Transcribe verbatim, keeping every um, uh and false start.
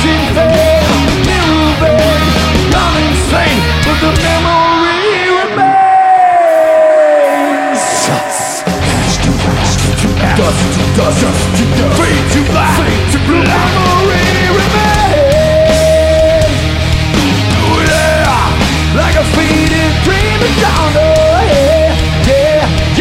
in vain, moving, gone insane, but the memory remains. Ash to ash, to ash, dust to dust, dust to dust, fade to black, fade to black.